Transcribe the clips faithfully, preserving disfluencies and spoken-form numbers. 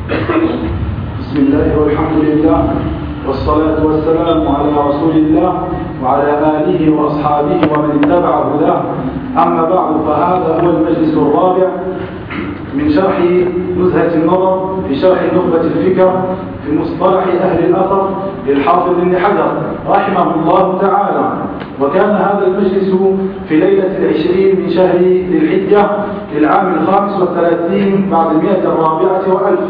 بسم الله والحمد لله والصلاة والسلام على رسول الله وعلى آله وأصحابه ومن اتبع هداه. أما بعد، فهذا هو المجلس الرابع من شرح نزهة النظر في شرح نخبة الفكر في مصطلح أهل الأثر للحافظ ابن حجر رحمه الله تعالى. وكان هذا المجلس في ليلة العشرين من شهر ذي الحجة للعام الخامس والثلاثين بعد المئة الرابعة وألف.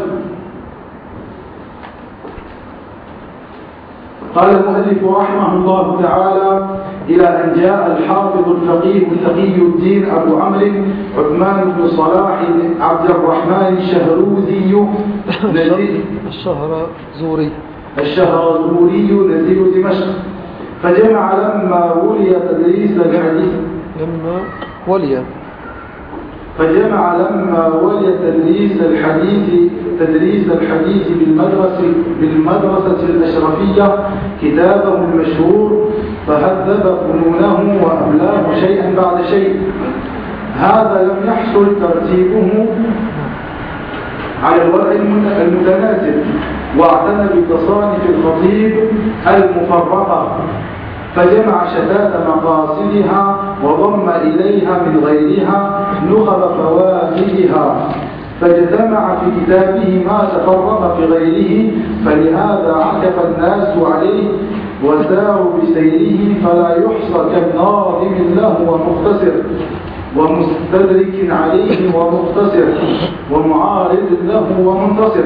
قال المؤلف رحمه الله تعالى: إلى أن جاء الحافظ الفقيه تقي الدين أبو عمرو عثمان بن صلاح عبد الرحمن الشهروزي نزيل الشهرزوري الشهرزوري نزيل دمشق، فجمع لما ولي تدريس الحديث لما ولي فجمع لما ولي تدريس الحديث تدريس الحديث بالمدرسة بالمدرسة الأشرفية كتابه المشهور، فهذب فنونه وأملاه شيئا بعد شيء. هذا لم يحصل ترتيبه على الوضع المتناسب، واعتنى بتصانيف الخطيب المفرقة، فجمع شتات مقاصدها وضم إليها من غيرها نخب فوائدها، فاجتمع في كتابه ما تفرق في غيره، فلهذا عكف الناس عليه وساروا بسيره، فلا يحصى كالناظم له ومختصر ومستدرك عليه ومختصر ومعارض له ومنتصر.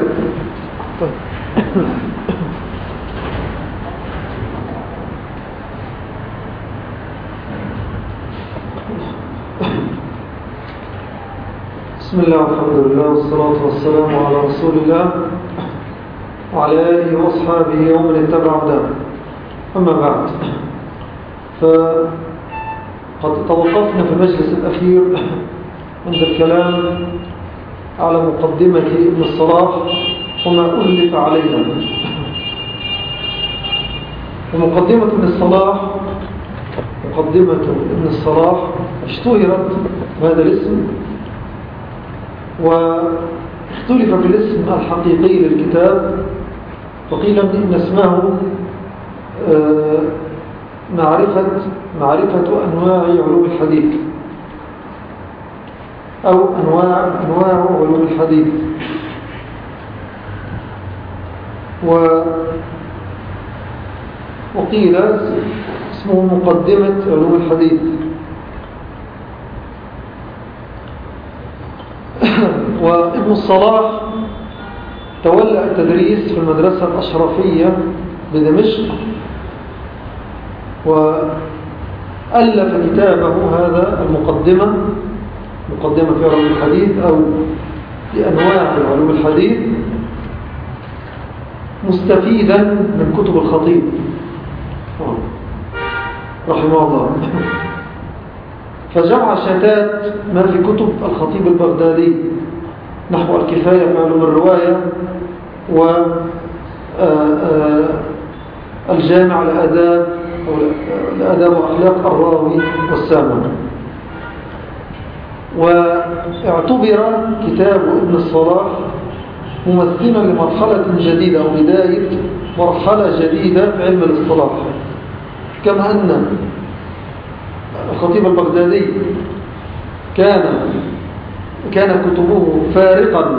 بسم الله والحمد لله والصلاة والسلام على رسول الله وعلى آله وأصحابه ومن اتبع هداه. أما بعد، فقد توقفنا في المجلس الأخير عند الكلام على مقدمة ابن الصلاح وما ألف عليها. ومقدمة ابن الصلاح مقدمة ابن الصلاح اشتهرت بهذا الاسم، واختلف في الاسم الحقيقي للكتاب، وقيل إن اسمه معرفة معرفة أنواع علوم الحديث أو أنواع أنواع علوم الحديث. و وقيل اسمه مقدمة علوم الحديث. وابن الصلاح تولى التدريس في المدرسة الأشرفية بدمشق، وألف كتابه هذا المقدمة مقدمة في علوم الحديث أو في أنواع علوم الحديث، مستفيدا من كتب الخطيب رحمه الله، فجمع شتات ما في كتب الخطيب البغدادي نحو الكفاية في علوم الرواية والجامع الأداب الأداب وأخلاق الراوي والسامع. واعتبر كتاب ابن الصلاح ممثلا لمرحلة جديدة أو بداية مرحلة جديدة في علم الاصطلاح، كما أن الخطيب البغدادي كان كان كتبه فارقا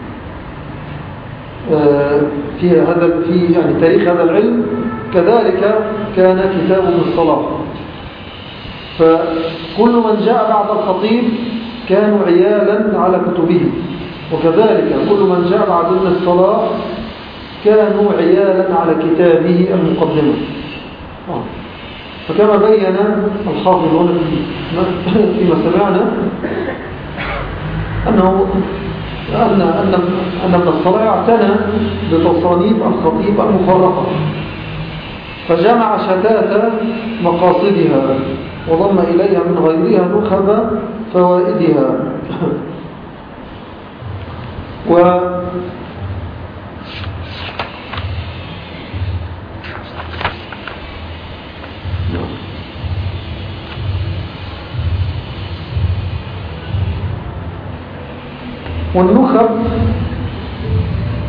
في هذا في يعني تاريخ هذا العلم، كذلك كان كتاب ابن الصلاح. فكل من جاء بعد الخطيب كانوا عيالا على كتبه، وكذلك كل من جاء بعد ابن الصلاح كانوا عيالا على كتابه المقدمة. فكما بين الحافظ هنا فيما سمعنا أنه أن أن أن ابن الصلاح اعتنى بتصانيف الخطيب المفرقة، فجمع شتات مقاصدها وضم إليها من غيرها نخب فوائدها. و والنخب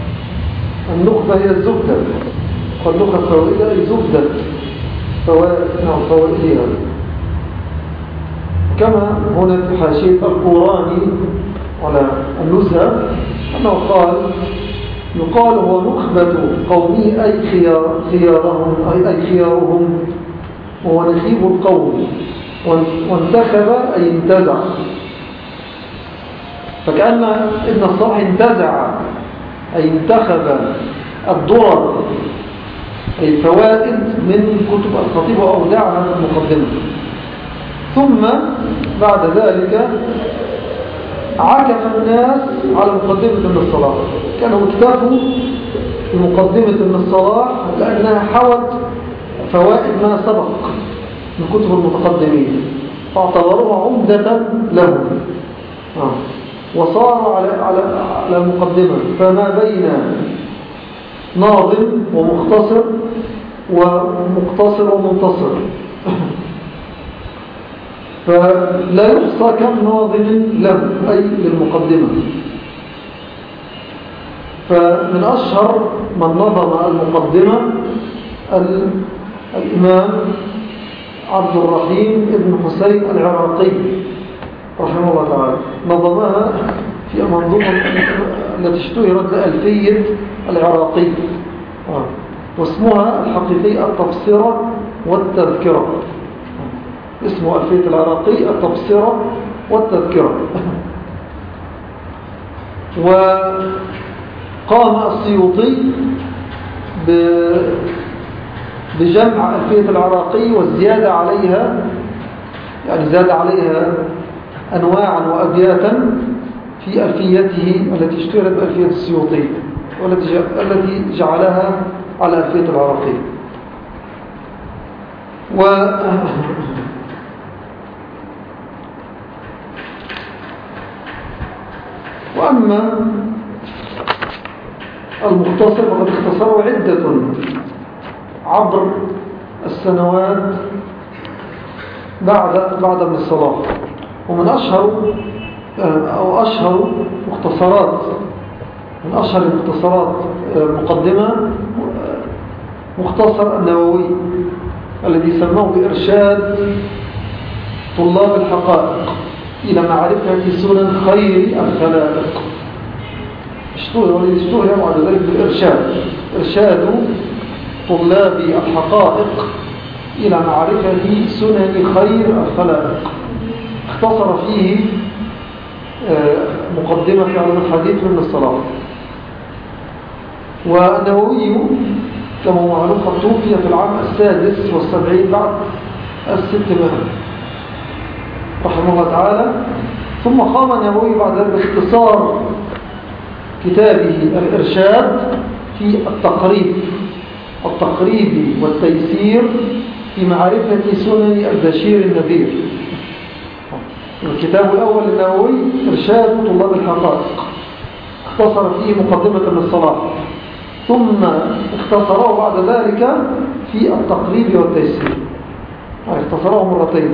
النخبة هي الزبدة، والنخبة الفوائدة أي زبدة فوائد نعم فوائدها. كما هنا في حاشية القراني على النزهة أنه قال يقال هو نخبة قومه أي خيار خيارهم أي, أي خيارهم، وهو نخيب القوم، وانتخب أي انتزع. فكأن ابن الصلاح انتزع أي انتخب الضرر أي الفوائد من كتب الخطيب وأودعها في المقدمة. ثم بعد ذلك عكف الناس على مقدمة ابن الصلاح، كانوا اكتفوا بمقدمة ابن الصلاح لأنها حوت فوائد ما سبق من كتب المتقدمين، فاعتبروها عمدة لهم آه. وصاروا على على على المقدمة، فما بين ناظم ومختصر ومقتصر ومنتصر فلا يحصى كم ناظم له أي للمقدمة. فمن أشهر من نظم المقدمة الإمام عبد الرحيم ابن حسين العراقي رحمه الله تعالى، نظمها في المنظومة التي اشتهرت بألفية العراقي آه. واسمها الحقيقي التبصرة والتذكرة، اسمه ألفية العراقي التبصرة والتذكرة. وقام السيوطي بجمع ألفية العراقي والزيادة عليها، يعني زاد عليها أنواعا وأبياتا في ألفيته التي اشتهرت بألفية السيوطي، والتي جعلها على ألفية العراقي. و وأما المختصر فقد اختصروا عدة عبر السنوات بعد بعد ابن الصلاح. ومن أشهر أو أشهر مختصرات من أشهر المختصرات مقدمة مختصر النووي الذي سموه بإرشاد طلاب الحقائق إلى معرفة سنن خير الخلائق، اشتهر والذي اشتهر بعد ذلك بالإرشاد، إرشاد طلاب الحقائق إلى معرفة سنن خير الخلائق. اختصر فيه مقدمة في علم الحديث من الصلاح. والنووي كما معلوم قد توفي في العام السادس والسبعين بعد الستمائة رحمه الله تعالى. ثم قام النووي بعد ذلك باختصار كتابه الإرشاد في التقريب التقريب والتيسير في معرفة سنن البشير النذير. الكتاب الأول للنووي إرشاد طلاب الحقائق، اختصر فيه مقدمة ابن الصلاح، ثم اختصره بعد ذلك في التقريب والتيسير، اختصره مرتين.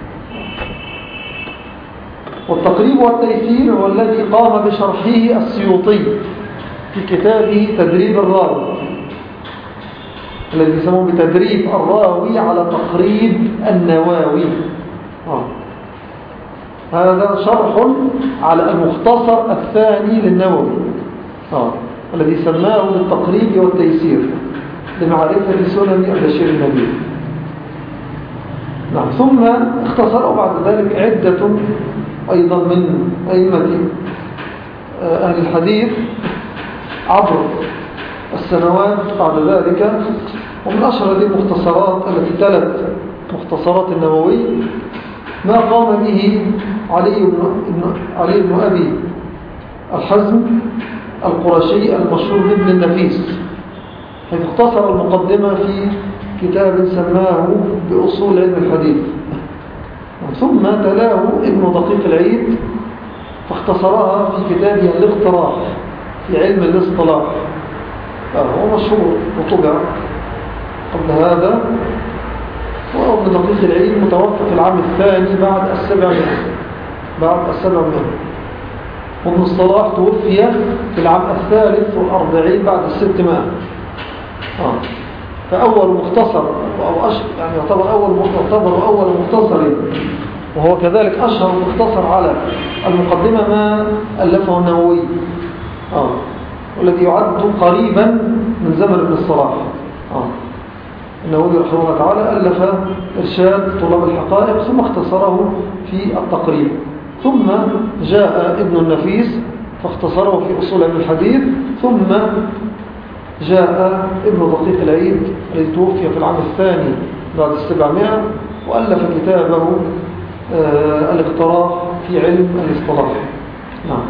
والتقريب والتيسير هو الذي قام بشرحه السيوطي في كتابه تدريب الراوي، الذي يسمونه بتدريب الراوي على تقريب النواوي. آه. هذا شرح على المختصر الثاني للنووي آه. الذي سماه بالتقريب والتيسير لمعرفة سنن البشير النذير. نعم. ثم اختصروا بعد ذلك عدة أيضا من أئمة أهل الحديث عبر السنوات بعد ذلك. ومن أشهر هذه المختصرات التي تلت مختصرات النووي ما قام به علي بن, علي بن أبي الحزم القرشي المشهور بابن النفيس، حيث اختصر المقدمة في كتاب سماه بأصول علم الحديث. ثم تلاه ابن دقيق العيد فاختصرها في كتابه الاقتراح في علم الاصطلاح، هو مشهور وطبع قبل هذا. وابن دقيق العيد متوفى في العام الثاني بعد السبعمائة بعد السبعمائة وابن الصلاح توفي في العام الثالث والأربعين بعد الستمائة. آه. فأول مختصر أو أش... يعني يعتبر أول يعتبر أول مختصر، وهو كذلك أشهر مختصر على المقدمة ما ألفه النووي، آه. والذي يعد قريبا من زمن ابن الصلاح. آه. النووي رحمه الله تعالى ألف إرشاد طلاب الحقائق ثم اختصره في التقريب، ثم جاء ابن النفيس فاختصره في أصول علم الحديث، ثم جاء ابن دقيق العيد الذي توفي في العام الثاني بعد السبعمائة وألف كتابه آه الاقتراح في علم الاصطلاح. نعم.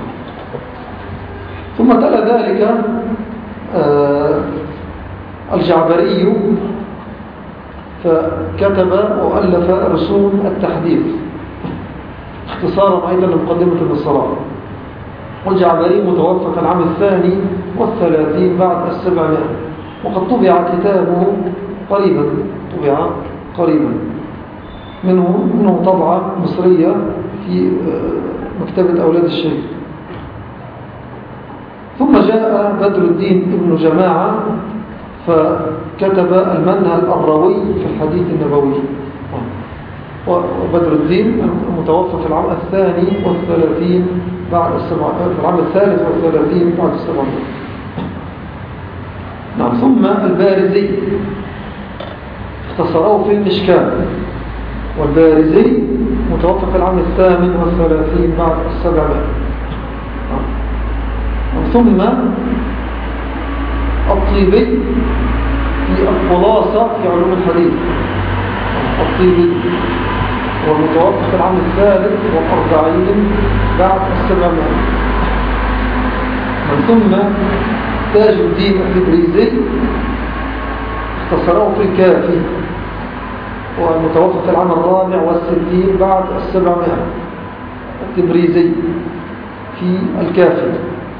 ثم تلا ذلك آه الجعبري فكتب وألف رسوم التحديث اختصارا أيضا لمقدمة ابن الصلاح. والجعبري متوفى في العام الثاني والثلاثين بعد السبعمائة، وقد طبع كتابه قريبا طبع قريبا منه منه طبعة مصرية في مكتبة أولاد الشيخ. ثم جاء بدر الدين ابن جماعة فكتب المنهل الروي في الحديث النبوي. وبدر الدين المتوفى في العام الثاني والثلاثين بعد السبعمائة، في العام الثالث والثلاثين بعد السبعمائة. نعم. ثم البارزي اختصره في المشكاة، والبارزي متوفى في العام الثامن والثلاثين بعد السبعمائة. ثم الطيبي في الخلاصة في علوم الحديث. الطيبي والمتوفى في العام الثالث والأربعين بعد السبعمائة. من ثم تاج الدين التبريزي اختصره في الكافي، والمتوفى في العام الرابع والستين بعد السبعمائة. التبريزي في الكافي.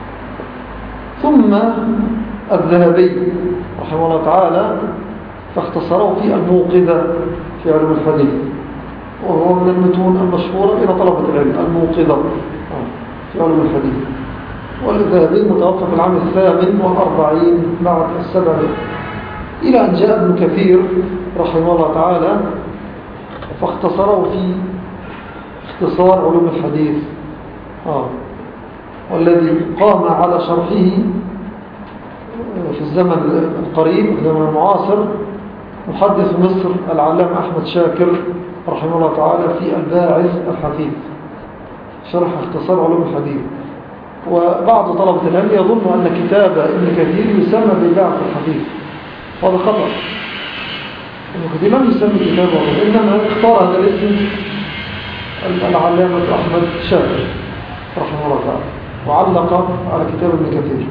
ثم الذهبي رحمه الله تعالى فاختصره في الموقظة في علوم الحديث، وهو من المتون المشهورة إلى طلبة العلم. الموقظة في علوم الحديث. والذهبي متوفى في العام الثامن والأربعين بعد السبعمائة، إلى أن جاء ابن كثير رحمه الله تعالى فاختصره في اختصار علوم الحديث، آه. والذي قام على شرحه في الزمن القريب الزمن المعاصر محدث مصر العلام أحمد شاكر رحمه الله تعالى في الباعث الحديث، شرح اختصار علوم الحديث. وبعض طلبة العلم يظن أن كتاب ابن كثير يسمى بالباعث الحديث، هذا خطأ. ابن كثير لم يسمي كتابه، إنما اختار هذا الاسم العلامة أحمد شاكر رحمه الله تعالى وعلق على كتاب ابن كثير.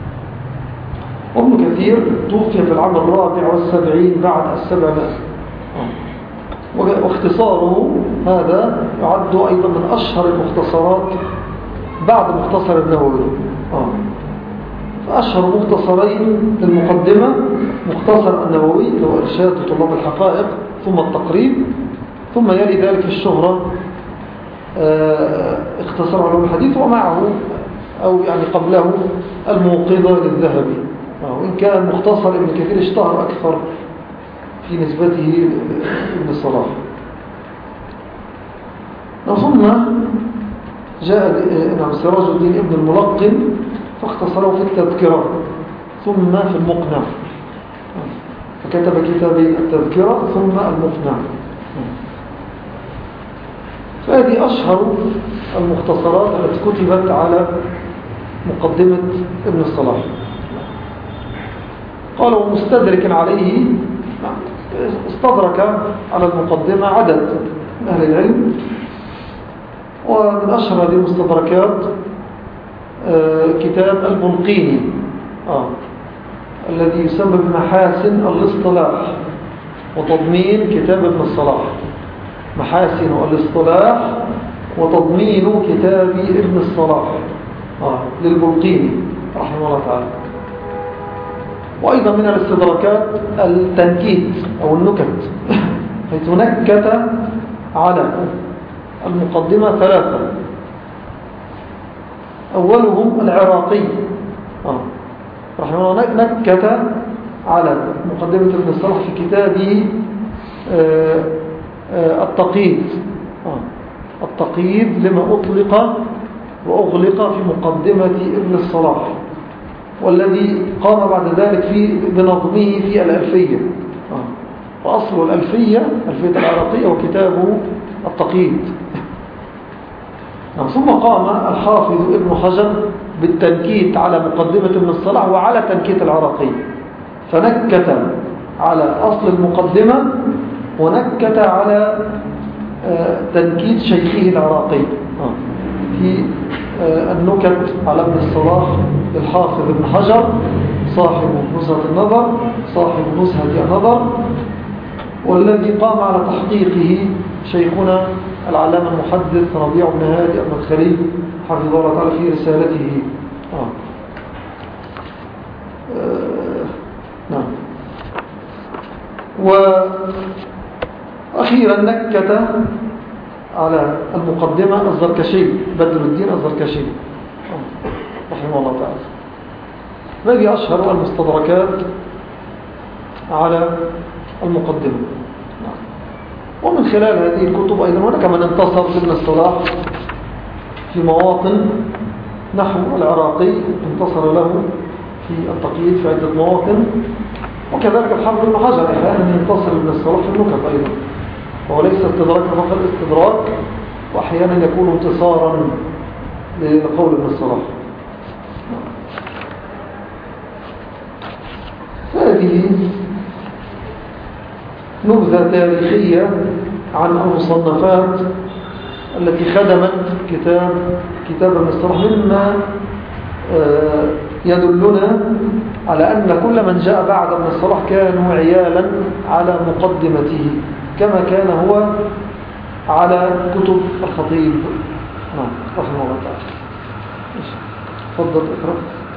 وابن كثير توفي في العام الرابع والسبعين بعد السبعمائة، واختصاره هذا يعد أيضا من أشهر المختصرات بعد مختصر النووي. فأشهر مختصرين للمقدمة مختصر النووي لو إرشاد طلاب الحقائق، ثم التقريب، ثم يلي ذلك الشهرة اختصار علوم الحديث، ومعه أو يعني قبله الموقظة للذهبي، وإن كان مختصر ابن كثير اشتهر أكثر في نسبته ابن الصلاح. ثم جاء نعم سراج الدين ابن الملقن فاختصره في التذكرة ثم في المقنع، فكتب كتابين التذكرة ثم المقنع. فهذه أشهر المختصرات التي كتبت على مقدمة ابن الصلاح. قال ومستدرك عليه، استدرك على المقدمة عدد من أهل العلم، ومن أشهر هذه المستدركات كتاب البلقيني آه. الذي يسمى بمحاسن الاصطلاح وتضمين كتاب ابن الصلاح. محاسن الاصطلاح وتضمين كتاب ابن الصلاح آه. للبلقيني رحمه الله تعالى. وأيضا من الاستدراكات التنكيت أو النكت، حيث نكت على المقدمة ثلاثة. أولهم العراقي آه. رحمه الله نكت على مقدمة ابن الصلاح في كتابه آه آه التقييد آه. التقييد لما أطلق وأغلق في مقدمة ابن الصلاح، والذي قام بعد ذلك في بنظمه في الألفية آه. وأصل الألفية ألفية العراقية وكتابه التقييد. ثم قام الحافظ ابن حجر بالتنكيت على مقدمة ابن الصلاح وعلى تنكيت العراقي، فنكت على أصل المقدمة ونكت على تنكيت شيخه العراقي في النكت على ابن الصلاح للحافظ ابن حجر صاحب نزهة النظر صاحب نزهة النظر، والذي قام على تحقيقه شيخنا العلامة المحدث ربيع بن هادي المدخلي حفظه الله تعالى في رسالته. آه. آه. نعم. وأخيرا نكت على المقدمة الزركشي بدر الدين الزركشي آه. رحمه الله تعالى، الذي أشهر المستدركات على المقدمة. ومن خلال هذه الكتب أيضا هناك من انتصر ابن الصلاح في مواطن، نحو العراقي انتصر له في التقييد في عدة مواطن، وكذلك الحافظ ابن حجر أحيانا ينتصر ابن الصلاح في النكت أيضا، وهو ليس استدراك فقط استدراك، وأحيانا يكون انتصارا لقول ابن الصلاح. هذه نبذة تاريخية عن المصنفات التي خدمت كتاب كتاب ابن الصلاح، مما يدلنا على أن كل من جاء بعد ابن الصلاح كانوا عيالا على مقدمته كما كان هو على كتب الخطيب رحمه الله تعالى. تفضل اقرأ.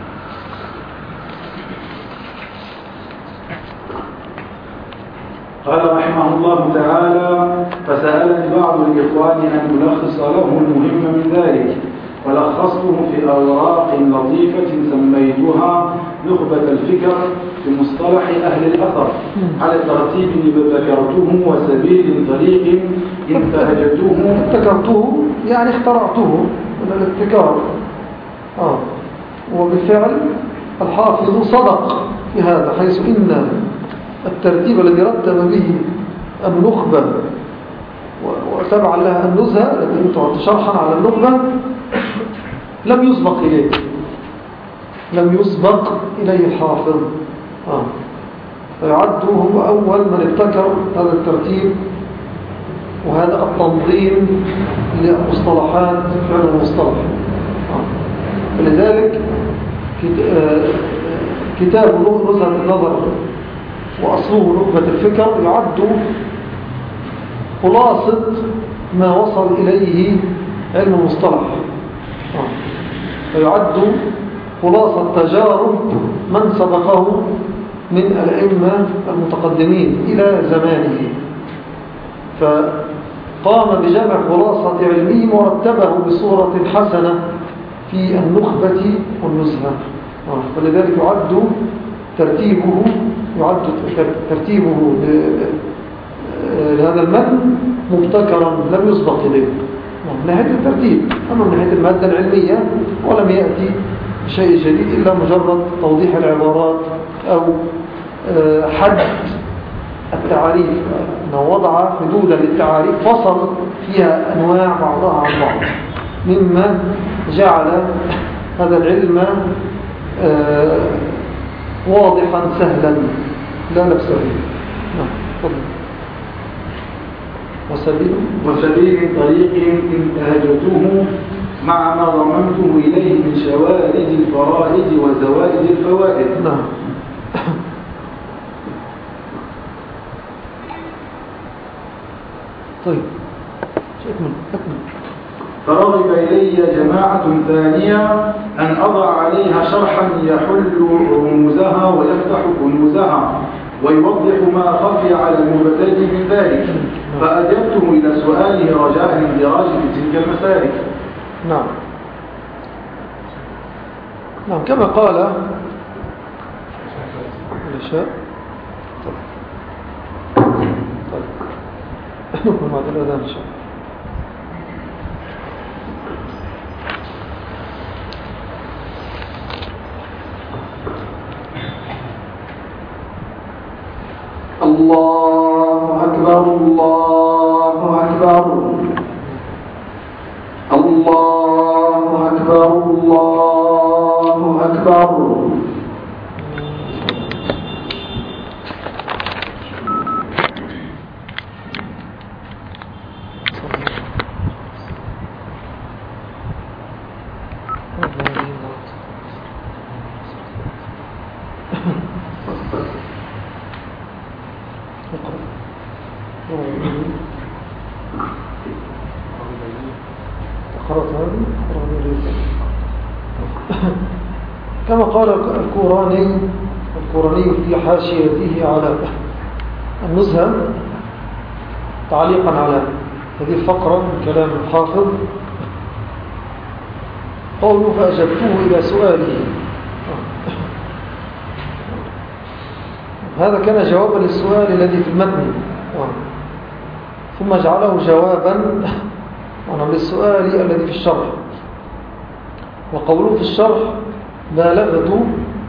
قال رحمه الله تعالى: فسألني بعض الإخوان أن ألخص له المهم من ذلك، ولخصته في أوراق لطيفة سميتها نخبة الفكر في مصطلح أهل الأثر على ترتيب ذكرته وسبيل طريق انتهجته. ابتكرته يعني اخترعته من الابتكار آه. وبالفعل الحافظ صدق في هذا، حيث إن الترتيب الذي رتب به النخبة وتبع لها النزهة التي تعطي شرحا على النخبة لم يسبق إليه لم يسبق إليه الحافظ آه. فيعد هو أول من ابتكر هذا الترتيب وهذا التنظيم للمصطلحات فعل المصطلح آه. فلذلك كتاب نزهة النظر وأصله نخبة الفكر يعد خلاصة ما وصل إليه علم المصطلح آه. فيعد خلاصة تجارب من سبقه من الأئمة المتقدمين إلى زمانه، فقام بجمع خلاصة علمه ورتبه بصورة حسنة في النخبة والنزهة آه. فلذلك يعد ترتيبه يعد ترتيبه لهذا المتن مبتكرا لم يسبق إليه من ناحية الترتيب، أما من ناحية المادة العلمية ولم يأتي شيء جديد إلا مجرد توضيح العبارات أو حد التعاريف، أنه وضع حدودا للتعاريف فصل فيها أنواع بعضها عن بعض، مما جعل هذا العلم واضحا سهلا لا لبس فيه. نعم. وسبيل وسبيل طريق انتهجته مع ما ضمنته إليه من شوارد الفرائد وزوائد الفوائد. نعم. طيب أكمل أكمل. فرغب إلي جماعة ثانية أن أضع عليها شرحا يحل رموزها ويفتح كنوزها ويوضح ما خفي على المبتدئ من ذلك، فأجبته إلى سؤاله رجاء الاندراج في تلك المسالك. نعم. نعم كما قال الشاء. طيب طيب نكمل بعد الأذان إن شاء الله. الله أكبر الله أكبر الله أكبر الله أكبر. كما قال الكوراني الكوراني في حاشيته على النزهة تعليقا على هذه الفقرة من كلام الحافظ قوله فأجبته إلى سؤاله. هذا كان جوابا للسؤال الذي في المتن ثم جعله جوابا للسؤال الذي في الشرح. وقوله في الشرح بالغت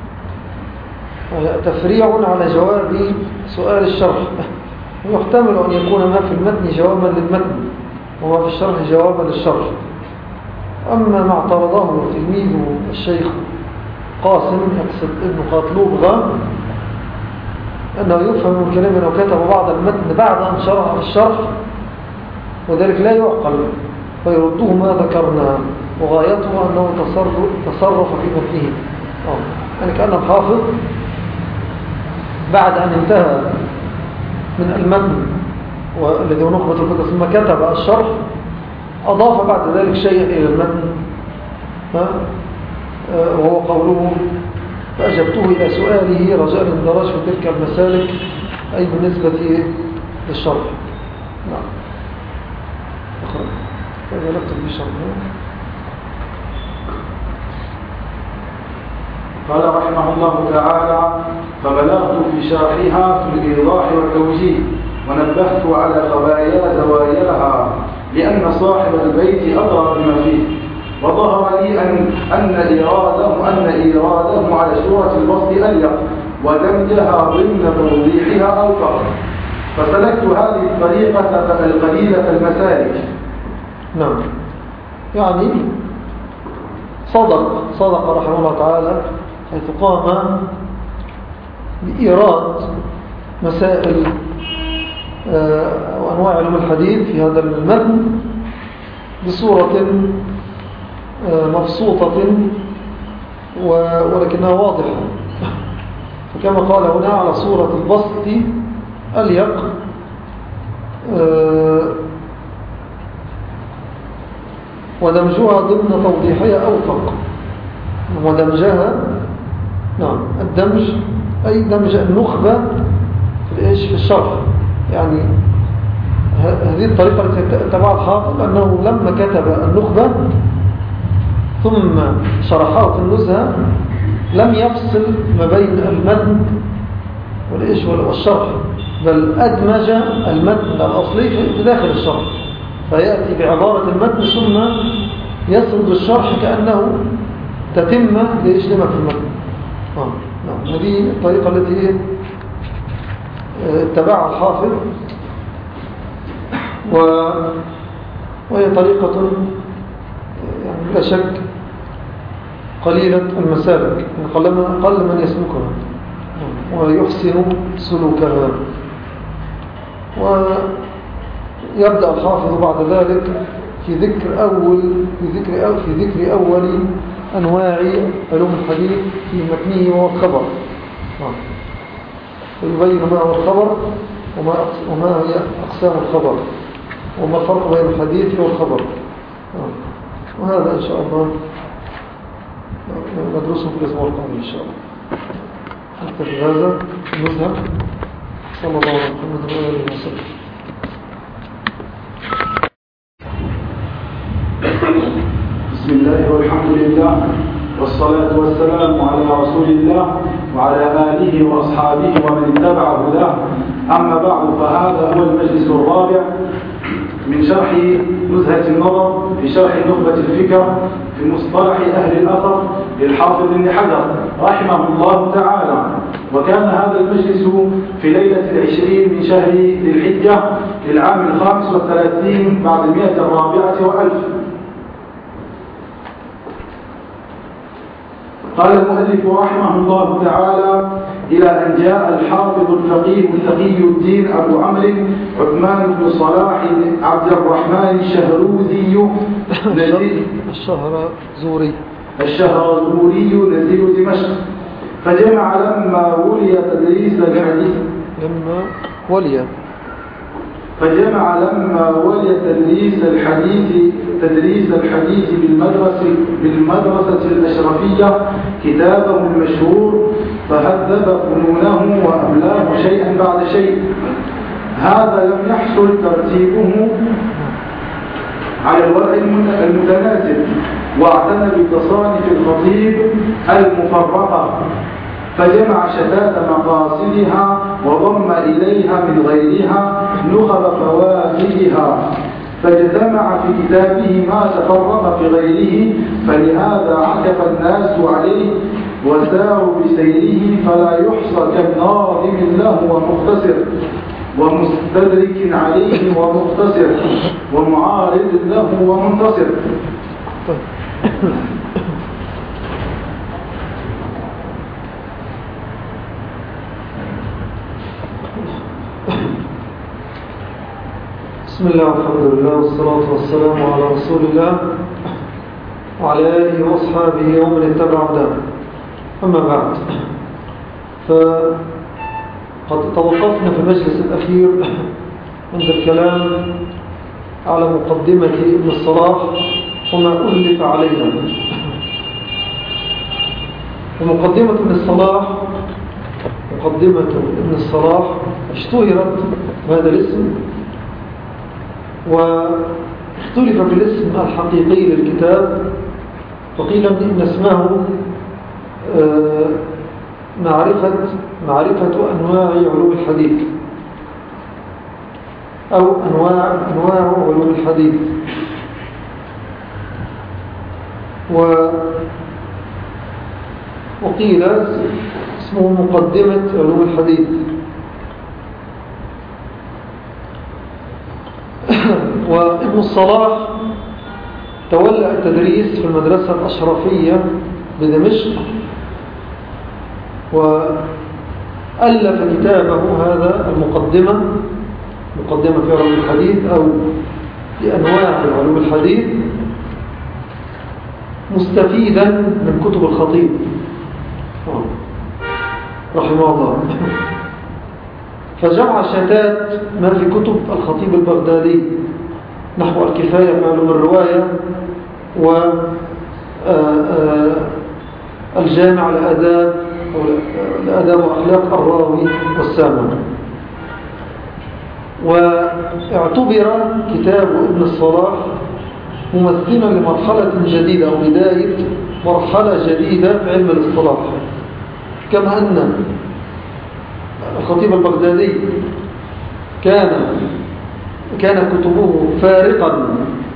تفريع على جواب سؤال الشرح، ويحتمل أن يكون ما في المتن جوابا للمتن وما في الشرح جوابا للشرح. أما ما اعترضه تلميذ الشيخ قاسم يقصد ابن قاطلوبغا أنه يفهم من كلام أنه كتب بعض المتن بعد أن شرح في الشرح وذلك لا يعقل فيرده ما ذكرنا، وغايته أنه تصرف في متنه. يعني كأن الحافظ بعد أن انتهى من المتن والذي هو نخبة الفقه ثم كتب الشرح أضاف بعد ذلك شيئا إلى المتن وهو قوله فأجبته إلى سؤاله رجاء الاندراج في تلك المسالك أي بالنسبة للشرح. نعم أخرى فإذا لقت بشرح. قال رحمه الله تعالى فبلغت في شرحها في الإيضاح والتوجيه ونبهت على خبايا زواياها لأن صاحب البيت أدرى بما فيه، وظهر لي أن أن إراده أن إراده على سورة البسط أليق ودمجها ضمن توضيحها أوفق، فسلكت هذه الطريقة القليلة المسالك. نعم يعني صدق صدق رحمه الله تعالى حيث قام بإيراد مسائل وأنواع علوم الحديث في هذا المتن بصورة مبسوطة ولكنها واضحة، فكما قال هنا على صورة البسط أليق ودمجها ضمن توضيحها أوفق. ودمجها نعم الدمج أي دمج النخبة في إيش في الشرح. يعني هذه الطريقة التي اتبعها الحافظ أنه لما كتب النخبة ثم شرحها في النزهة لم يفصل ما بين المتن والإيش والشرح، بل أدمج المتن الأصلي في داخل الشرح، فيأتي بعبارة المتن ثم يسرد الشرح كأنه تتم لإيش لما في المتن. آه. نعم. هذه الطريقة التي اتبعها الحافظ و... وهي طريقة يعني لا شك قليلة المسالك، قل من يسلكها ويحسن سلوكها. ويبدأ الحافظ بعد ذلك في ذكر أول في ذكر أو في ذكر أول أنواع علوم الحديث في متنه وهو الخبر، ويبين ما هو الخبر وما وما هي أقسام الخبر وما الفرق بين الحديث والخبر. وهذا إن شاء الله ندرسه في الأسبوع القادم إن شاء الله. حتى في هذا نذهب. صلى الله عليه وسلم. بسم الله والحمد لله والصلاة والسلام على رسول الله وعلى آله وأصحابه ومن اتبع هداه. أما بعد، فهذا هو المجلس الرابع من شرح نزهة النظر في شرح نخبة الفكر في مصطلح أهل الأثر للحافظ ابن حجر رحمه الله تعالى. وكان هذا المجلس في ليلة العشرين من شهر ذي الحجة للعام الخامس والثلاثين بعد المئة الرابعة وألف. قال المؤلف رحمه الله تعالى: إلى أن جاء الحافظ الفقيه تقي الدين أبو عمرو عثمان بن صلاح عبد الرحمن الشهروزي الشهرزوري الشهرزوري نزيل دمشق، فجمع لما ولي تدريس الحديث لما ولي فجمع لما ولي تدريس الحديث تدريس الحديث بالمدرسة بالمدرسة الأشرفية كتابه المشهور، فهذب فنونه وأملاه شيئا بعد شيء. هذا لم يحصل ترتيبه على الوضع المتناسب، واعتنى بتصانيف الخطيب المفرقة، فجمع شتات مقاصدها وضم إليها من غيرها نخب فوائدها، فاجتمع في كتابه ما تفرق في غيره، فلهذا عكف الناس عليه وساروا بسيره، فلا يحصى كالناظم له ومختصر ومستدرك عليه ومختصر ومعارض له ومنتصر. بسم الله والحمد لله والصلاة والسلام على رسول الله وعلى آله وأصحابه ومن اتبع هداه. أما بعد، فقد توقفنا في المجلس الأخير عند الكلام على مقدمة ابن الصلاح وما ألف عليها. ومقدمة ابن الصلاح مقدمة ابن الصلاح اشتهرت بهذا الاسم، واختلف في الاسم الحقيقي للكتاب، فقيل إن اسمه معرفة معرفة أنواع علوم الحديث أو أنواع أنواع علوم الحديث. و وقيل اسمه مقدمة علوم الحديث. وابن الصلاح تولى التدريس في المدرسة الأشرفية بدمشق، وألف كتابه هذا المقدمة مقدمة في علوم الحديث أو في أنواع علوم الحديث، مستفيدا من كتب الخطيب رحمه الله، فجمع شتات ما في كتب الخطيب البغدادي نحو الكفاية في علوم الرواية والجامع لآداب لآداب وأخلاق الراوي والسامع. واعتبر كتاب ابن الصلاح ممثلا لمرحلة جديدة أو بداية مرحلة جديدة في علم الاصطلاح، كما أن الخطيب البغدادي كان كان كتبه فارقا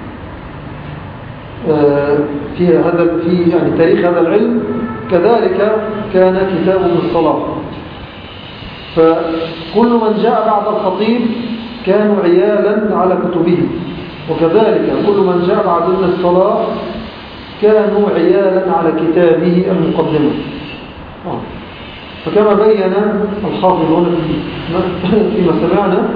في هذا في يعني تاريخ هذا العلم، كذلك كان كتاب ابن الصلاح. فكل من جاء بعد الخطيب كانوا عيالا على كتبه، وكذلك كل من جاء بعد ابن الصلاح كانوا عيالا على كتابه المقدمة. فكما بين الحافظ هنا فيما سمعنا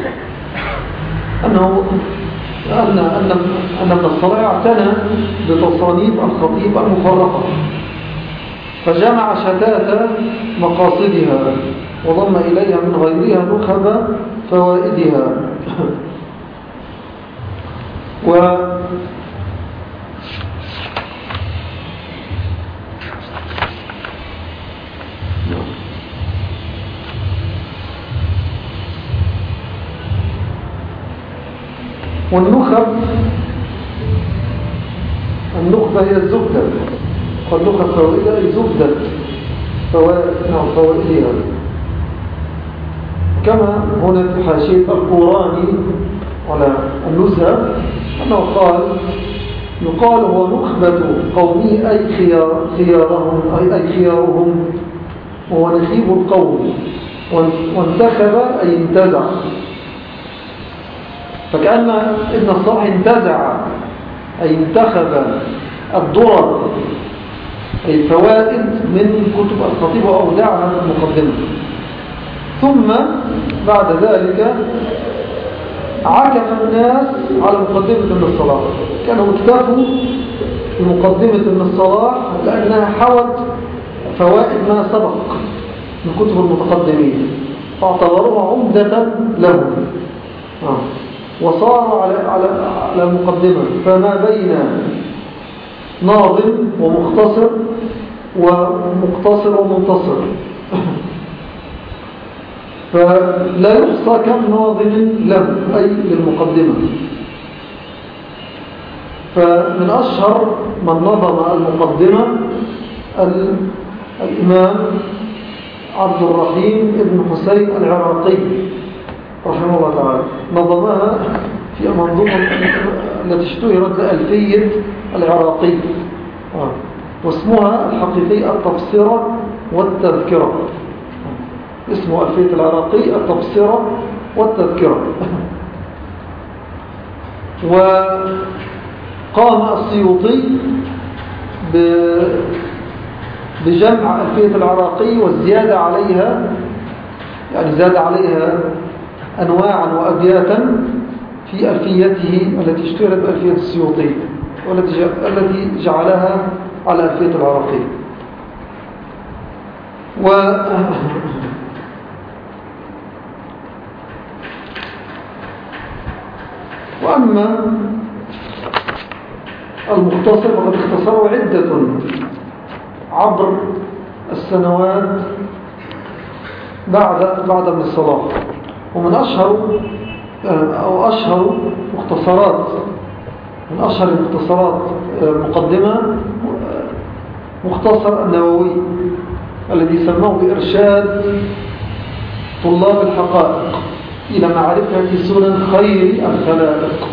أنه أن أن أن ابن الصلاح اعتنى بتصانيف الخطيب المفرقة، فجمع شتات مقاصدها وضم إليها من غيرها نخب فوائدها. و والنخب النخبة هي الزبدة قد لغة فوائدها أي زبدة فوائدها. كما هنا في حاشية القراني على النزهة أنه قال يقال هو نخبة قومه أي خيار خيارهم أي, أي خيارهم وهو نخيب القوم، وانتخب أي انتزع، فكأن ابن الصلاح انتزع أي انتخب الضرر أي الفوائد من كتب الخطيب وأودعها في المقدمة. ثم بعد ذلك عكف الناس على مقدمة ابن الصلاح، كانوا اكتفوا بمقدمة ابن الصلاح لأنها حوت فوائد ما سبق من كتب المتقدمين، فاعتبروها عمدة لهم آه. وصاروا على على على المقدمة، فما بين ناظم ومختصر ومقتصر ومنتصر فلا يحصى كم ناظم له أي للمقدمة. فمن أشهر من نظم المقدمة الإمام عبد الرحيم ابن حسين العراقي رحمه الله تعالى، نظمها في منظومة التي اشتهرت بألفية العراقي آه. واسمها الحقيقي التبصرة والتذكرة، اسمه ألفية العراقي التبصرة والتذكرة. وقام السيوطي بجمع ألفية العراقي والزيادة عليها، يعني زاد عليها أنواعا وأبياتا في ألفيته التي اشتهرت بألفية السيوطي والتي جعلها على ألفية العراقي. و وأما المختصر فقد اختصروا عدة عبر السنوات بعد بعد ابن الصلاح، ومن أشهر أو أشهر مختصرات من أشهر المختصرات مقدمة مختصر النووي الذي سموه بإرشاد طلاب الحقائق إلى معرفة سنن خير الخلائق،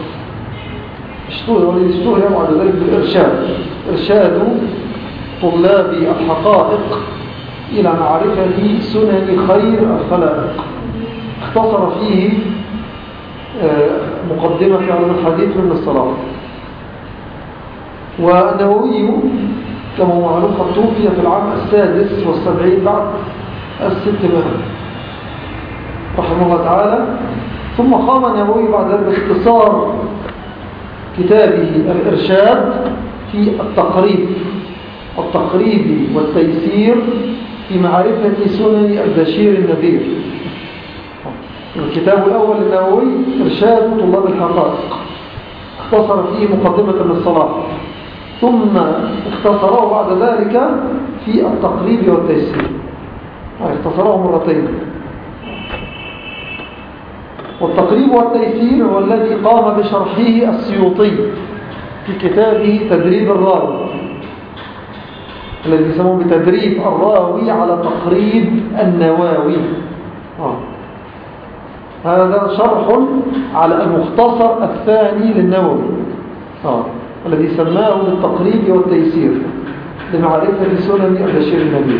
اشتهر بعد ذلك بالإرشاد، إرشاد طلاب الحقائق إلى معرفة سنن خير الخلائق. اختصر فيه مقدمة في علم الحديث من الصلاة. والنووي كما معلوم قد توفي في العام السادس والسبعين بعد الستمائة رحمه الله تعالى. ثم قام النووي بعد ذلك باختصار كتابه الإرشاد في التقريب التقريب والتيسير في معرفة سنن البشير النذير. الكتاب الأول النووي إرشاد طلاب الحقائق، اختصر فيه مقدمة ابن الصلاح، ثم اختصره بعد ذلك في التقريب والتيسير، اختصره مرتين. والتقريب والتيسير هو الذي قام بشرحه السيوطي في كتابه تدريب الراوي، الذي يسمونه بتدريب الراوي على تقريب النواوي. آه. هذا شرح على المختصر الثاني للنووي آه. الذي سماه بالتقريب والتيسير لمعرفة سنن البشير النذير.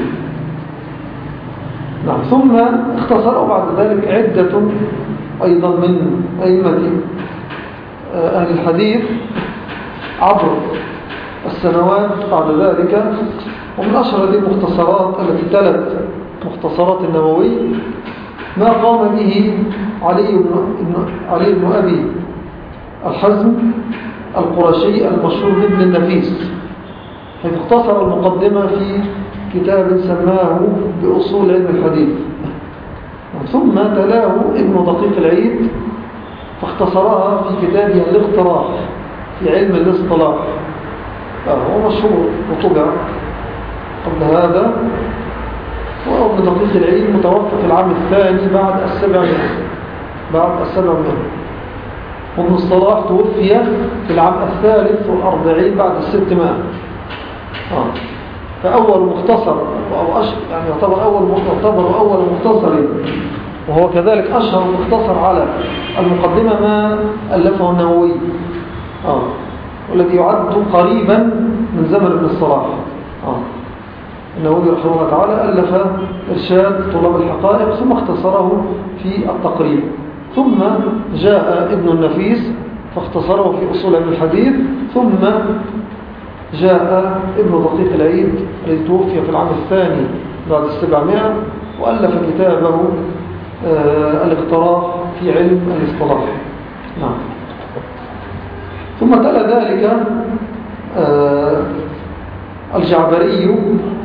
نعم. ثم اختصروا بعد ذلك عدة أيضا من أئمة أهل الحديث عبر السنوات بعد ذلك. ومن أشهر هذه المختصرات التي تلت مختصرات النووي ما قام به علي بن, علي بن أبي الحزم القرشي المشهور بابن النفيس، حيث اختصر المقدمة في كتاب سماه بأصول علم الحديث. ثم تلاه ابن دقيق العيد فاختصرها في كتابه الاقتراح في علم الاصطلاح، هو مشهور وطبع قبل هذا. وابن دقيق العيد متوفى في العام الثاني بعد السبعمائة بعد السبعمائة وابن الصلاح توفي في العام الثالث والأربعين بعد الستمائة آه. فأول مختصر أو أش... يعني يعتبر أول يعتبر أول مختصر، وهو كذلك أشهر مختصر على المقدمة ما ألفه النووي، آه. والذي يعد قريبا من زمن ابن الصلاح. آه. النووي رحمه الله تعالى ألف إرشاد طلاب الحقائق ثم اختصره في التقريب، ثم جاء ابن النفيس فاختصره في أصول علم الحديث، ثم جاء ابن دقيق العيد الذي توفي في العام الثاني بعد السبعمائة وألف كتابه آه الاقتراح في علم الاصطلاح. نعم. ثم تلا ذلك آه الجعبري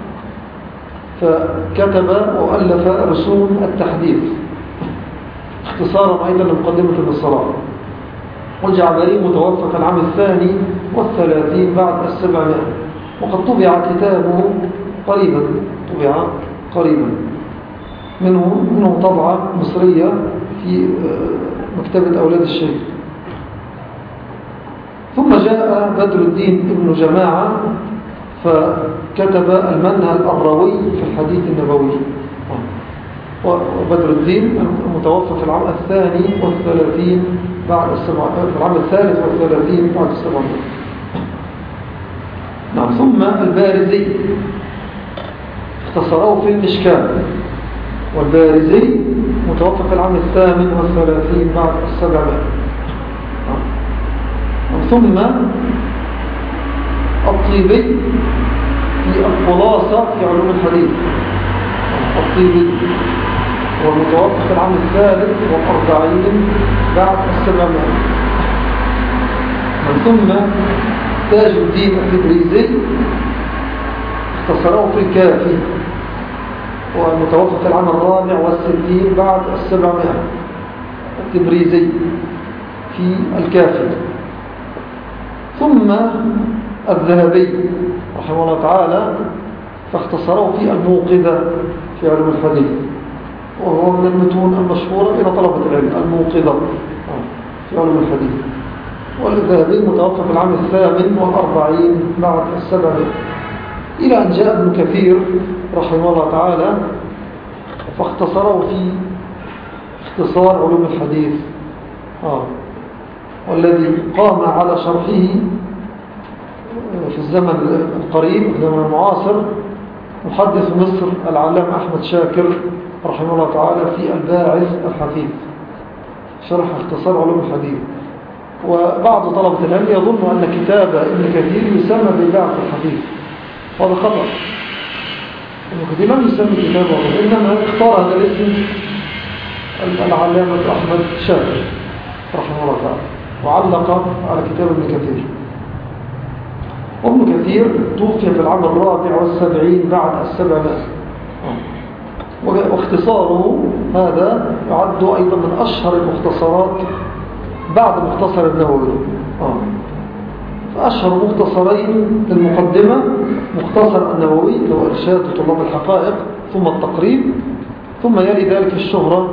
فكتب وألف رسوم التحديث اختصارا أيضا لمقدمة ابن الصلاح. والجعبري متوفى في العام الثاني والثلاثين بعد السبعمائة، وقد طبع كتابه قريبا طبع قريبا منه منه طبعة مصرية في مكتبة أولاد الشيخ. ثم جاء بدر الدين ابن جماعة فكتب المنهل الروي في الحديث النبوي. وبدر الدين المتوفى في العام الثاني والثلاثين بعد السبعمائة، في العام الثالث والثلاثين بعد السبعمائة. نعم. ثم البارزي اختصره في المشكاة، والبارزي متوفى في العام الثامن والثلاثين بعد السبعمائة. ثم الطيبي في الخلاصة في علوم الحديث، الطيبي والمتوفى في العام الثالث والأربعين بعد السبعمائة. ثم تاج الدين التبريزي اختصره في الكافي، والمتوفى في العام الرابع والستين بعد السبعمائة، التبريزي في الكافي. ثم الذهبي رحمه الله تعالى فاختصره في الموقظة في علوم الحديث، وهو من المتون المشهورة إلى طلبة العلم، الموقظة في علوم الحديث. والذهبي متوفى في العام الثامن والأربعين بعد السبعمائة، إلى أن جاء ابن كثير رحمه الله تعالى فاختصره في اختصار علوم الحديث، آه. والذي قام على شرحه في الزمن القريب الزمن المعاصر محدث مصر العلامة أحمد شاكر رحمه الله تعالى في الباعث الحديث، شرح اختصار علوم الحديث. وبعض طلبة العلم يظن أن كتاب ابن كثير يسمى بالباعث الحديث، وهذا خطأ. ابن كثير لم يسمي كتابه، إنما اختار هذا الاسم العلامة أحمد شاكر رحمه الله تعالى وعلق على كتاب ابن كثير. وابن كثير توفي في العام الرابع والسبعين بعد السبعمائة، واختصاره هذا يعد أيضا من أشهر المختصرات بعد مختصر النووي. فأشهر مختصرين للمقدمة مختصر النووي لو إرشاد طلاب الحقائق، ثم التقريب، ثم يلي ذلك الشهرة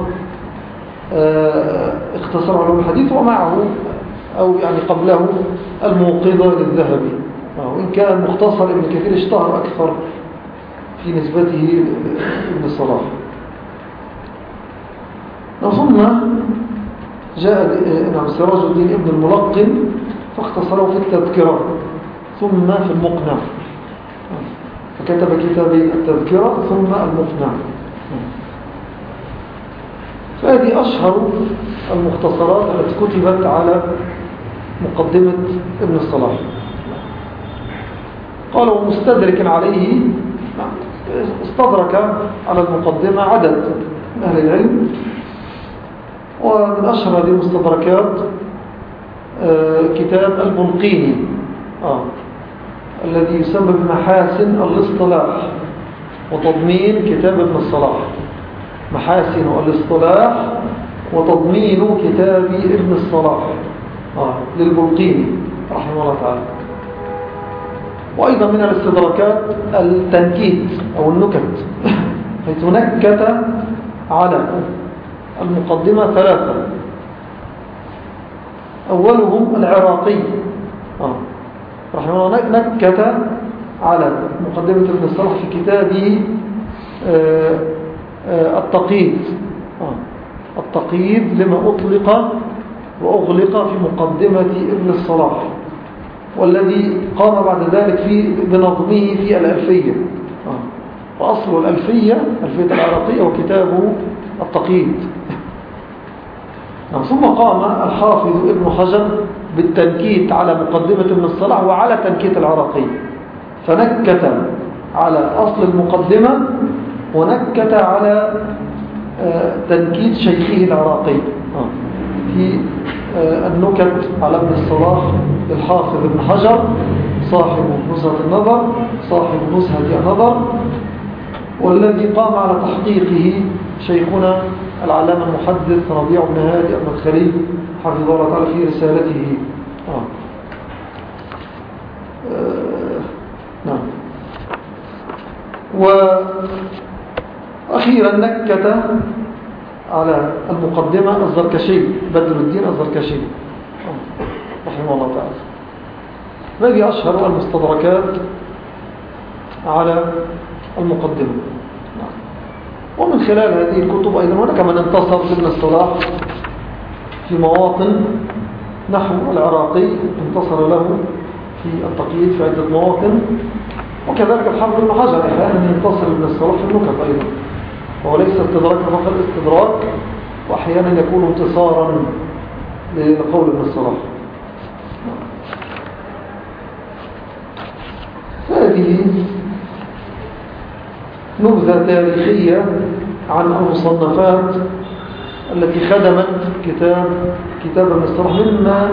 اختصار علوم الحديث، ومعه أو يعني قبله الموقظة للذهبي، وإن كان مختصر ابن كثير اشتهر أكثر في نسبته ابن الصلاح. ثم جاء نعم سراج الدين ابن الملقن فاختصره في التذكرة ثم في المقنع، فكتب كتابي التذكرة ثم المقنع. فهذه أشهر المختصرات التي كتبت على مقدمة ابن الصلاح. قال ومستدرك عليه، استدرك على المقدمة عدد من أهل العلم، ومن أشهر هذه المستدركات كتاب البلقيني آه. الذي يسمى بمحاسن الاصطلاح وتضمين كتاب ابن الصلاح، محاسن الاصطلاح وتضمين كتاب ابن الصلاح آه. للبلقيني رحمه الله تعالى. وأيضا من الاستدراكات التنكيت أو النكت، حيث نكت على المقدمة ثلاثة، أولهم العراقي آه. رحمه الله نكت على مقدمة ابن الصلاح في كتابه التقييد التقييد لما أطلق وأغلق في مقدمة ابن الصلاح، والذي قام بعد ذلك في بنظمه في الألفية. وأصل الألفية ألفية العراقية وكتابه التقييد. ثم قام الحافظ ابن حجر بالتنكيت على مقدمة ابن الصلاح وعلى تنكيت العراقية، فنكت على أصل المقدمة ونكت على تنكيت شيخه العراقي في النكت على ابن الصلاح للحافظ ابن حجر صاحب نزهة النظر صاحب نزهة النظر، والذي قام على تحقيقه شيخنا العلامة المحدث ربيع بن هادي المدخلي حفظه الله تعالى في رسالته. آه. آه. نعم. وأخيرا نكت على المقدمة الزركشي بدر الدين الزركشي آه. رحمه الله تعالى. هذه أشهر المستدركات على المقدمة. ومن خلال هذه الكتب أيضا هناك من انتصر ابن الصلاح في مواطن، نحو العراقي انتصر له في التقييد في عدة مواطن، وكذلك الحافظ ابن حجر أحيانا ينتصر ابن الصلاح في النكت أيضا، وهو ليس استدراك فقط استدراك، وأحيانا يكون انتصارا لقول ابن الصلاح. هذه نبذة تاريخية عن المصنفات التي خدمت كتاب كتاب ابن الصلاح، مما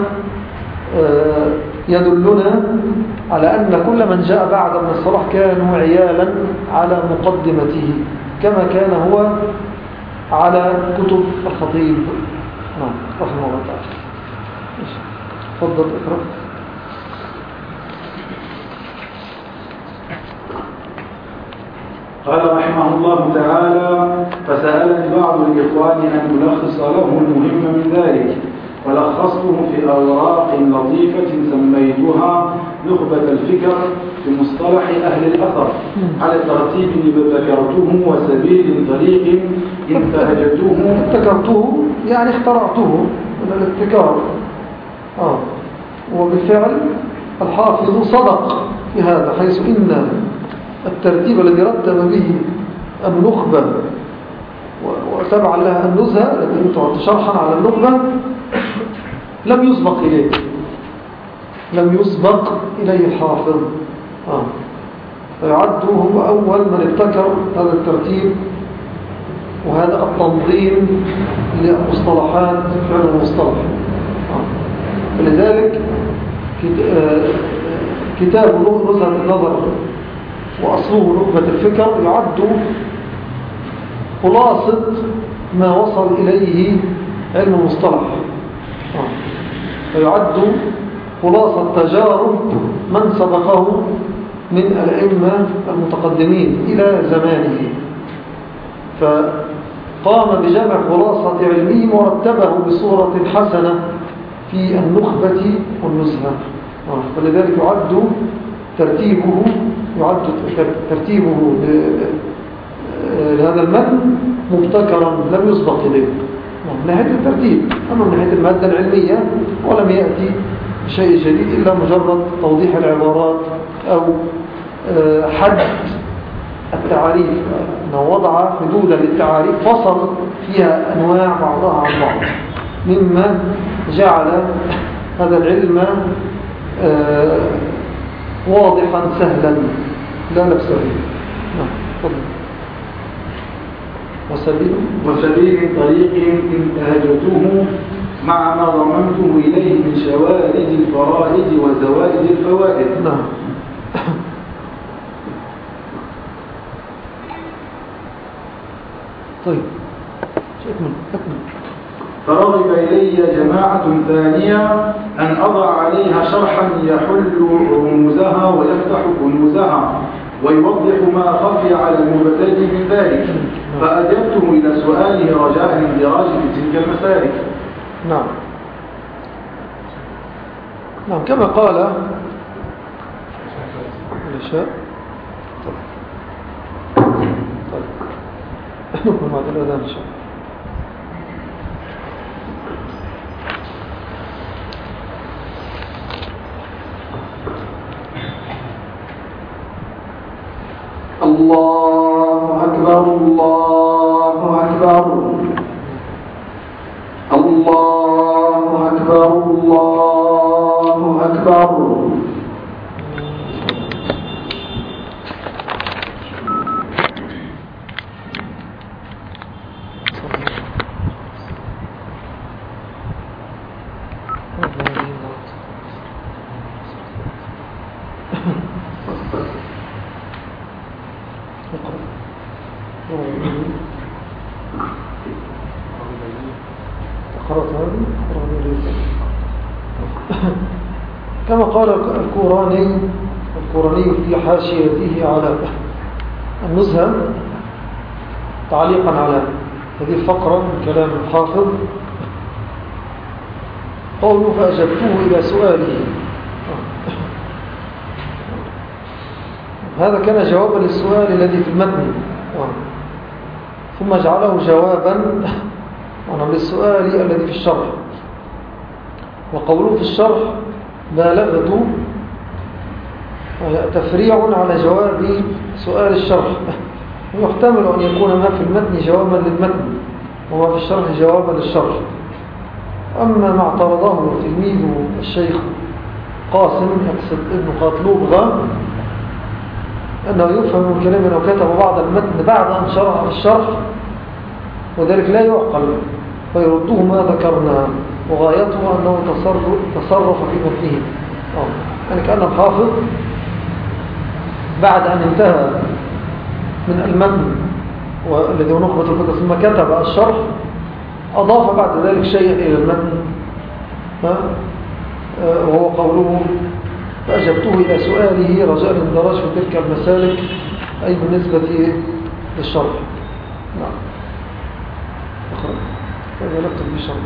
يدلنا على أن كل من جاء بعد ابن الصلاح كانوا عيالا على مقدمته كما كان هو على كتب الخطيب. نعم رحمه الله تعالى. تفضل اقرأ. قال رحمه الله تعالى: فسألني بعض الإخوان أن ألخص له المهم من ذلك، فلخصته في أوراق لطيفة سميتها نخبة الفكر في مصطلح أهل الأثر على ترتيب ذكرته وسبيل طريق انتهجته. ابتكرته يعني اخترعته من الابتكار. آه. وبالفعل الحافظ صدق في هذا، حيث إن الترتيب الذي رتب به النخبة وتبع لها النزهة التي تعطي شرحا على النخبة لم يسبق إليه لم يسبق إليه الحافظ. آه. فيعد هو أول من ابتكر هذا الترتيب وهذا التنظيم للمصطلحات في علم المصطلح. آه. فلذلك كتاب نزهة النظر وأصله نخبة الفكر يعد خلاصة ما وصل إليه علم المصطلح، فيعد خلاصة تجارب من سبقه من الأئمة المتقدمين إلى زمانه، فقام بجمع خلاصة علمه ورتبه بصورة حسنة في النخبة والنزهة. فلذلك يعد ترتيبه يعد ترتيبه لهذا المتن مبتكرا لم يسبق إليه من ناحية الترتيب. أما من ناحية المادة العلمية ولم يأتي شيء جديد إلا مجرد توضيح العبارات أو حد التعاريف، أنه وضع حدودا للتعاريف فصل فيها أنواع بعضها عن بعض، مما جعل هذا العلم واضحا سهلا لا لبس فيه. نعم تفضل. وسبيل وسبيل طريق انتهجته مع ما ضمنته إليه من شوارد الفرائد وزوائد الفوائد. نعم. طيب أكمل أكمل. فرغب إلي جماعة ثانية أن أضع عليها شرحا يحل رموزها ويفتح كنوزها ويوضح ما خفي على المبتدئ من ذلك، فأجبته إلى سؤاله رجاء الاندراج في تلك المسالك. نعم نعم كما قال العشاء. طيب طيب نكمل بعد الأذان إن شاء الله. الله أكبر الله أكبر الله أكبر الله أكبر. كما قال الكوراني الكوراني في حاشيته على النزهة تعليقا على هذه الفقرة من كلام الحافظ، قوله فأجبته إلى سؤاله. هذا كان جوابا للسؤال الذي في المتن، ثم جعله جوابا للسؤال الذي في الشرح. وقوله في الشرح بالغت تفريع على جواب سؤال الشرح، ويحتمل أن يكون ما في المتن جوابا للمتن وما في الشرح جوابا للشرح. أما ما اعترضه تلميذ الشيخ قاسم يقصد ابن قاطلوبغة أنه يفهم من كلام أنه كتب بعض المتن بعد أن شرح في الشرح، وذلك لا يعقل فيرده ما ذكرنا، وغايته أنه تصرف في متنه. يعني كأن الحافظ بعد أن انتهى من المتن والذي هو نخبة الفكرة ثم كتب الشرح أضاف بعد ذلك شيئا إلى المتن، وهو قوله فأجبته إلى سؤاله رجاء الاندراج في تلك المسالك، أي بالنسبة للشرح. نعم أخرى فإذا نكتب بشرح.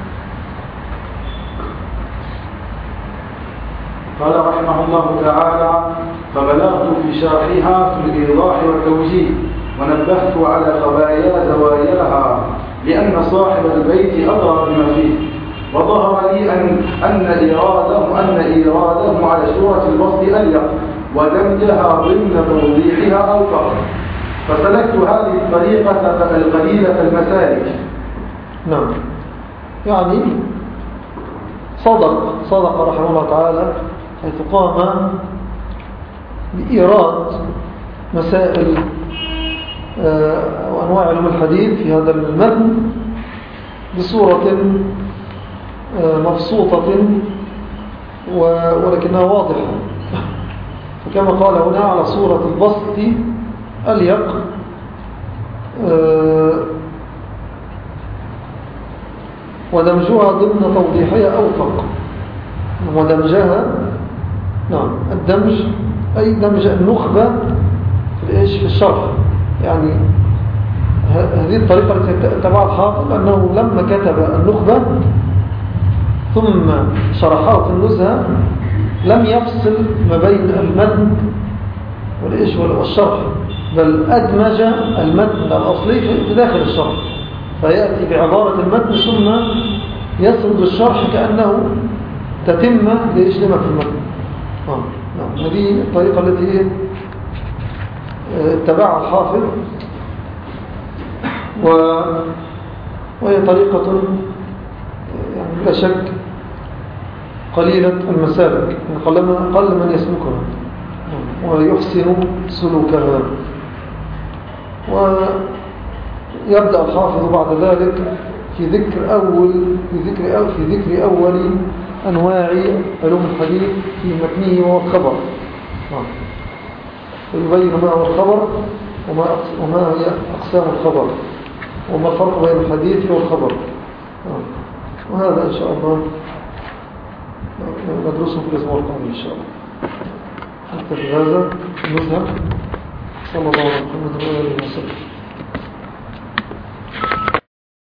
قال رحمه الله تعالى فبلغت في شرحها في الإيضاح والتوجيه، ونبهت على خبايا زواياها لأن صاحب البيت أدرى بما فيه، وظهر لي أن أن إيراده أن إيراده على سورة البسط أليق، ودمجها ضمن توضيحها أوفق، فسلكت هذه الطريقة القليلة المسالك. نعم، يعني صدق صدق رحمه الله تعالى حيث قام بإيراد مسائل وأنواع علوم الحديث في هذا المتن بصورة مبسوطة ولكنها واضحة، فكما قال هنا على صورة البسط أليق، ودمجها ضمن توضيحها أوفق. ودمجها نعم الدمج أي دمج النخبة في إيش في الشرح، يعني هذه الطريقة التي اتبعها الحافظ أنه لما كتب النخبة ثم شرحها في النزهة لم يفصل ما بين المتن والإيش والشرح، بل أدمج المتن الأصلي في داخل الشرح، فيأتي بعبارة المتن ثم يسرد الشرح كأنه تتم لإيش لما في المتن. آه. نعم. هذه الطريقة التي اتبعها الحافظ، و... وهي طريقة يعني بلا شك قليلة المسالك، قل من يسلكها ويحسن سلوكها. ويبدأ الحافظ بعد ذلك في ذكر أول في ذكر أو في ذكر أول أنواع علوم الحديث في متنه وهو الخبر، ويبين ما هو الخبر وما وما هي أقسام الخبر وما الفرق بين الحديث والخبر. وهذا إن شاء الله ندرسه في الأسبوع القادم إن شاء الله. حتى بهذا نذهب. صلى الله عليه وسلم.